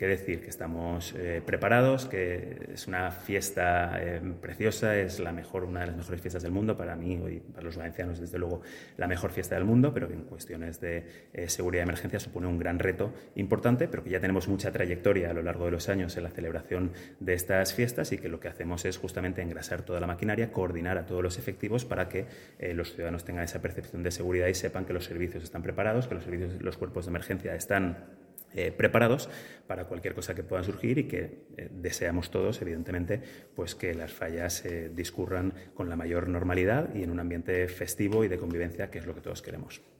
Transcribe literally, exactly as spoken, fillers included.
¿Qué decir? Que estamos eh, preparados, que es una fiesta eh, preciosa, es la mejor, una de las mejores fiestas del mundo, para mí y para los valencianos, desde luego, la mejor fiesta del mundo, pero que en cuestiones de eh, seguridad y emergencia supone un gran reto importante, pero que ya tenemos mucha trayectoria a lo largo de los años en la celebración de estas fiestas y que lo que hacemos es justamente engrasar toda la maquinaria, coordinar a todos los efectivos para que eh, los ciudadanos tengan esa percepción de seguridad y sepan que los servicios están preparados, que los servicios, los cuerpos de emergencia están Eh, preparados para cualquier cosa que pueda surgir y que eh, deseamos todos, evidentemente, pues que las fallas eh, discurran con la mayor normalidad y en un ambiente festivo y de convivencia, que es lo que todos queremos.